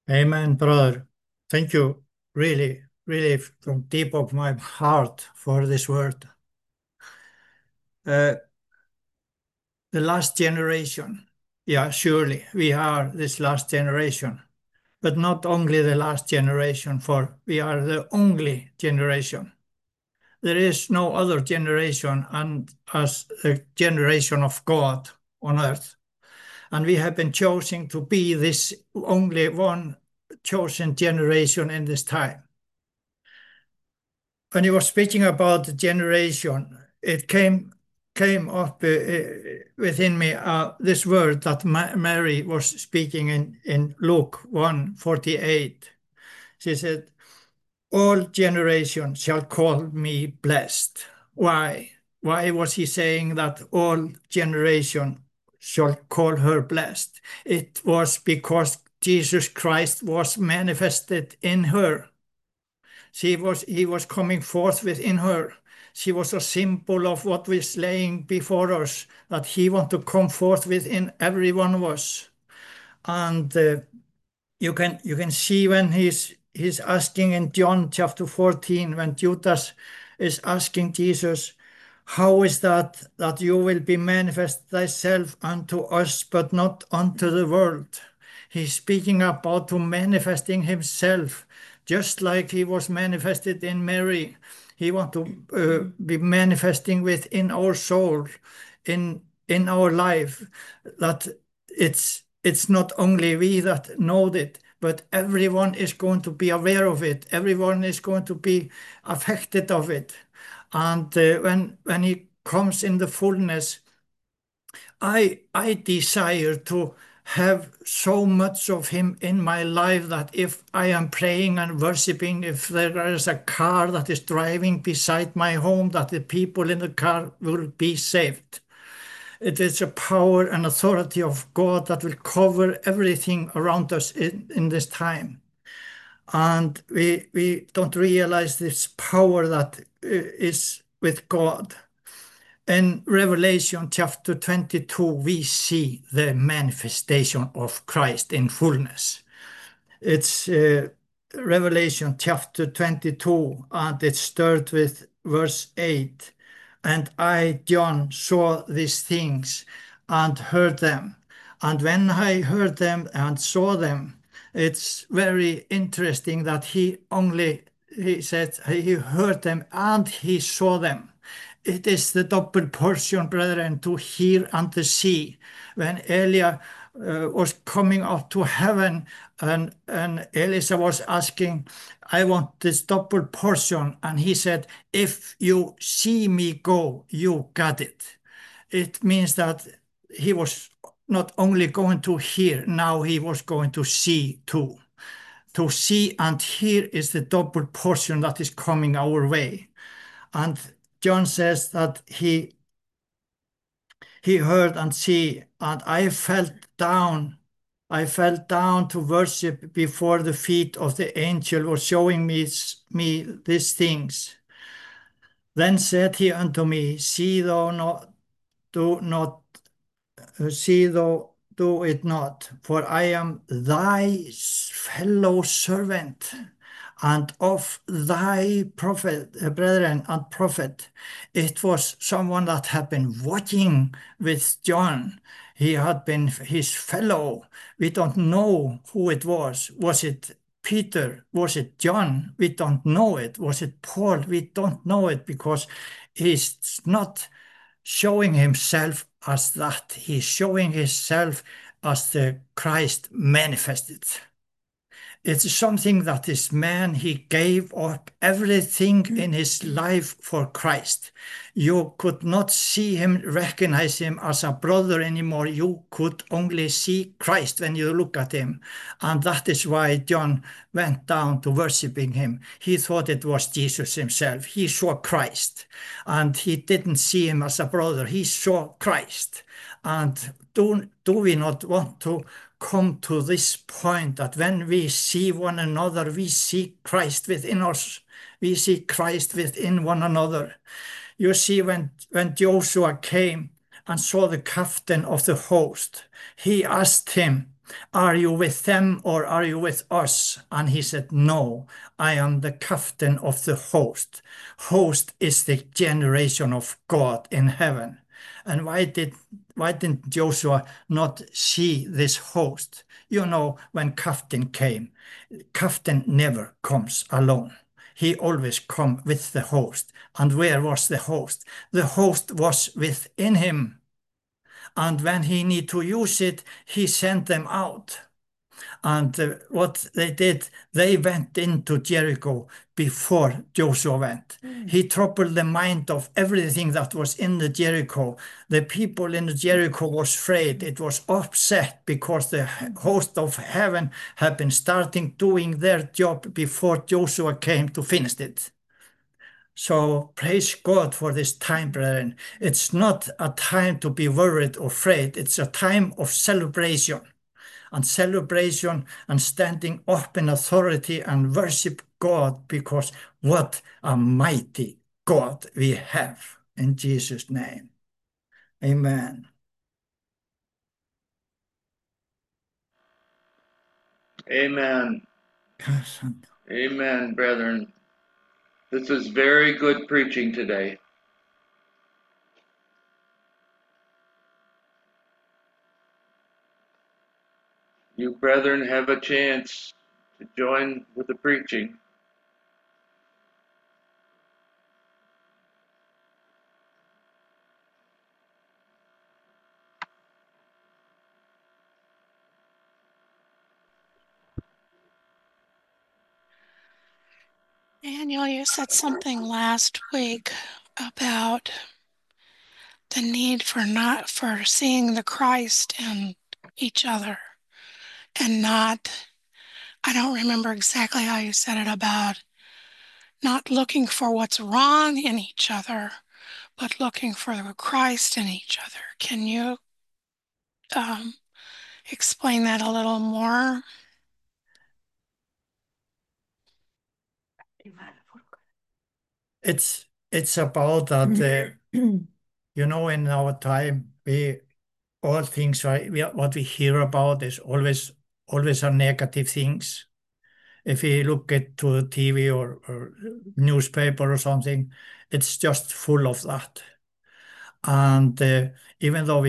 Amen, brother. Thank you, really, really, from deep of my heart for this word. Uh, the last generation, yeah, surely we are this last generation, but not only the last generation, for we are the only generation. There is no other generation and as the generation of God on earth. And we have been chosen to be this only one chosen generation in this time. When you were speaking about the generation, it came up within me this word that Mary was speaking in Luke 1:48. She said, "All generations shall call me blessed." Why? Why was he saying that all generation shall call her blessed? It was because Jesus Christ was manifested in her. He was coming forth within her. She was a symbol of what was laying before us, that he want to come forth within every one of us. And you can see when he's asking in John chapter 14, when Judas is asking Jesus, how is that you will be manifest thyself unto us, but not unto the world? He's speaking about to manifesting himself, just like he was manifested in Mary. He want to be manifesting within our soul, in our life, that it's not only we that know it, but everyone is going to be aware of it. Everyone is going to be affected of it. And when he comes in the fullness, I desire to have so much of him in my life that if I am praying and worshiping, if there is a car that is driving beside my home, that the people in the car will be saved. It is a power and authority of God that will cover everything around us in this time. And we don't realize this power that is with God. In Revelation chapter 22, we see the manifestation of Christ in fullness. It's Revelation chapter 22, and it starts with verse 8. And I, John, saw these things and heard them. And when I heard them and saw them, it's very interesting that he said, he heard them and he saw them. It is the double portion, brethren, to hear and to see. When Elia was coming up to heaven, and Elisa was asking, I want this double portion. And he said, if you see me go, you got it. It means that he was not only going to hear, now he was going to see too. To see and hear is the double portion that is coming our way. And John says that he heard and see, and I fell down to worship before the feet of the angel who was showing me these things. Then said he unto me, see thou not, do not, see thou do it not, for I am thy fellow servant and of thy prophet, brethren and prophet. It was someone that had been watching with John. He had been his fellow. We don't know who it was. Was it Peter? Was it John? We don't know it. Was it Paul? We don't know it because he's not showing himself as that. He's showing himself as the Christ manifested. It's something that this man, he gave up everything in his life for Christ. You could not see him, recognize him as a brother anymore. You could only see Christ when you look at him. And that is why John went down to worshiping him. He thought it was Jesus himself. He saw Christ and he didn't see him as a brother. He saw Christ. And do we not want to come to this point that when we see one another, we see Christ within us. We see Christ within one another. You see, when Joshua came and saw the captain of the host, he asked him, Are you with them or are you with us? And he said, no, I am the captain of the host. Host is the generation of God in heaven. And why didn't Joshua not see this host? You know, when captain came, captain never comes alone. He always come with the host. And where was the host? The host was within him. And when he need to use it, he sent them out. And what they did, they went into Jericho before Joshua went. He troubled the mind of everything that was in the Jericho. The people in the Jericho was afraid. It was upset because the host of heaven had been starting doing their job before Joshua came to finish it. So praise God for this time, brethren. It's not a time to be worried or afraid. It's a time of celebration and standing up in authority and worship God, because what a mighty God we have. In Jesus' name. Amen. Amen. Amen, brethren. This is very good preaching today. You brethren have a chance to join with the preaching. Daniel, you said something last week about the need for seeing the Christ in each other and not, I don't remember exactly how you said it, about not looking for what's wrong in each other, but looking for the Christ in each other. Can you explain that a little more? It's about that, you know, in our time, all things what we hear about is always are negative things. If we look at to the TV or newspaper or something, it's just full of that. And even though we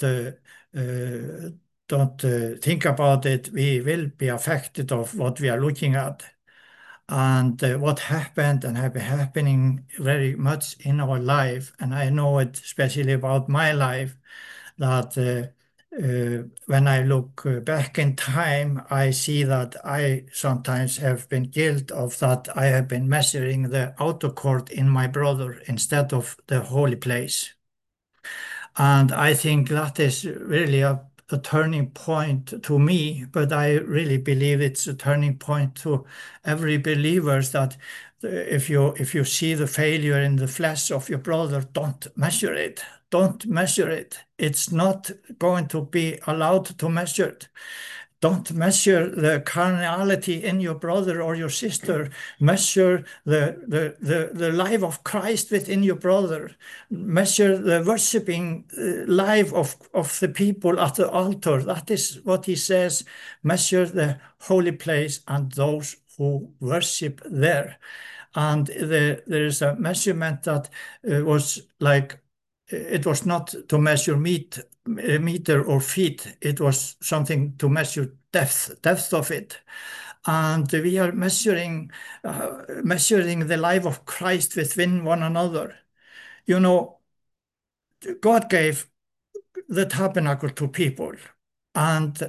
don't think about it, we will be affected of what we are looking at. And what happened and have been happening very much in our life, and I know it especially about my life, that when I look back in time, I see that I sometimes have been guilty of that. I have been measuring the outer court in my brother instead of the holy place. And I think that is really a turning point to me, but I really believe it's a turning point to every believer, that if you see the failure in the flesh of your brother, don't measure it. Don't measure it. It's not going to be allowed to measure it. Don't measure the carnality in your brother or your sister. Measure the life of Christ within your brother. Measure the worshiping life of the people at the altar. That is what he says. Measure the holy place and those who worship there. And there is a measurement that was like, it was not to measure meter or feet. It was something to measure depth of it. And we are measuring the life of Christ within one another. You know, God gave the tabernacle to people, and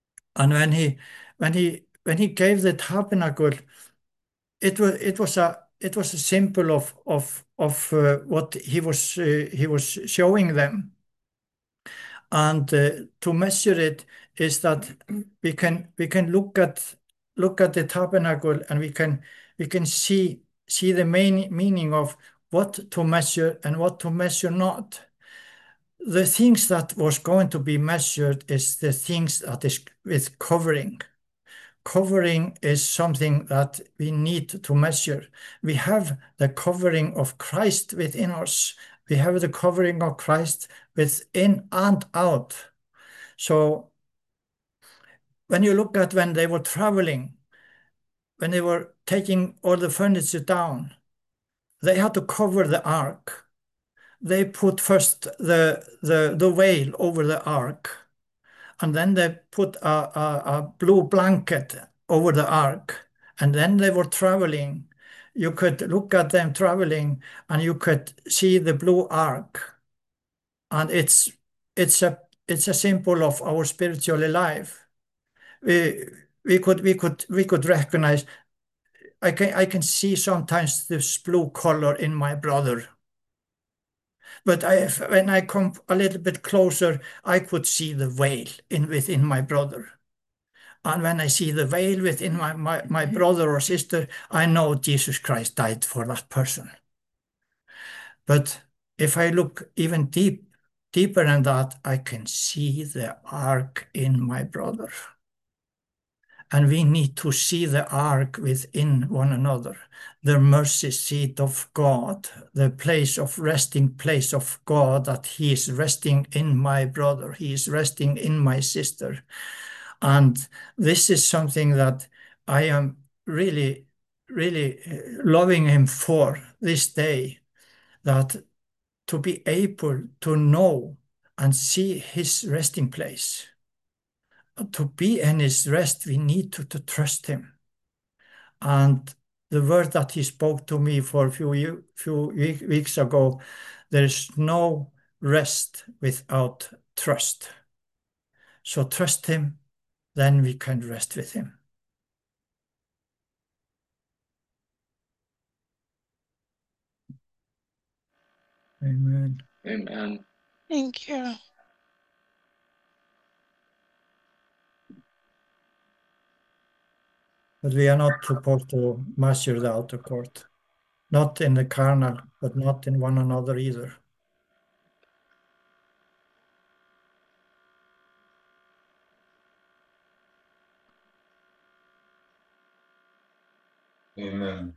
when he gave the tabernacle, it was a symbol of what he was showing them. And to measure it is that we can look at the tabernacle, and we can see the main meaning of what to measure and what to measure not. The things that was going to be measured is the things that is with covering. Covering is something that we need to measure. We have the covering of Christ within us. We have the covering of Christ within and out. So when you look at when they were traveling, when they were taking all the furniture down, they had to cover the ark. They put first the veil over the ark, and then they put a blue blanket over the ark, and then they were traveling. You could look at them traveling, and you could see the blue ark, and it's a symbol of our spiritual life. We could recognize. I can see sometimes this blue color in my brother. But when I come a little bit closer, I could see the veil within my brother. And when I see the veil within my brother or sister, I know Jesus Christ died for that person. But if I look even deeper than that, I can see the ark in my brother. And we need to see the ark within one another, the mercy seat of God, the resting place of God, that He is resting in my brother, He is resting in my sister. And this is something that I am really, really loving Him for this day, that to be able to know and see His resting place. To be in His rest, we need to trust Him. And the word that He spoke to me for a few weeks ago, there is no rest without trust. So trust Him, then we can rest with Him. Amen. Amen. Thank you. But we are not supposed to measure the outer court, not in the carnal, but not in one another either. Amen.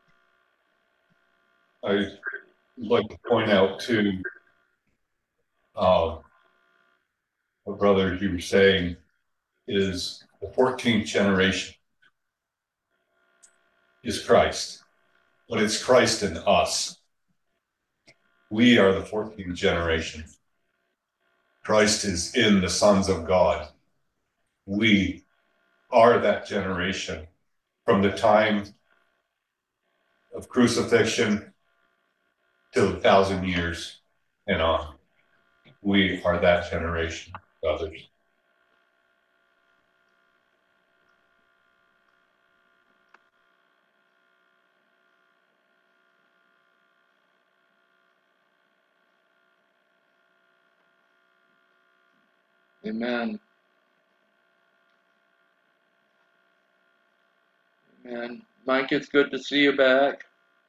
I'd like to point out too, what brother you were saying is the 14th generation is Christ, but it's Christ in us. We are the 14th generation. Christ is in the sons of God. We are that generation from the time of crucifixion till 1,000 years and on. We are that generation, brothers. Amen. Amen. Mike, it's good to see you back.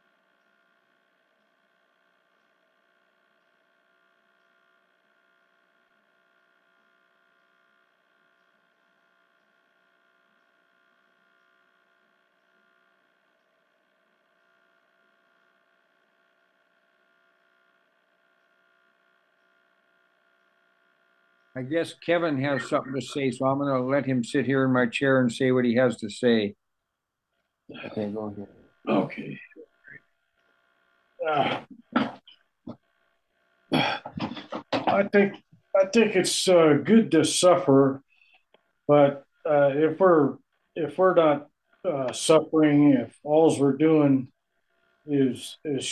I guess Kevin has something to say, so I'm going to let him sit here in my chair and say what he has to say. Okay, go ahead. Okay. I think it's good to suffer, but if we're not suffering, if all we're doing is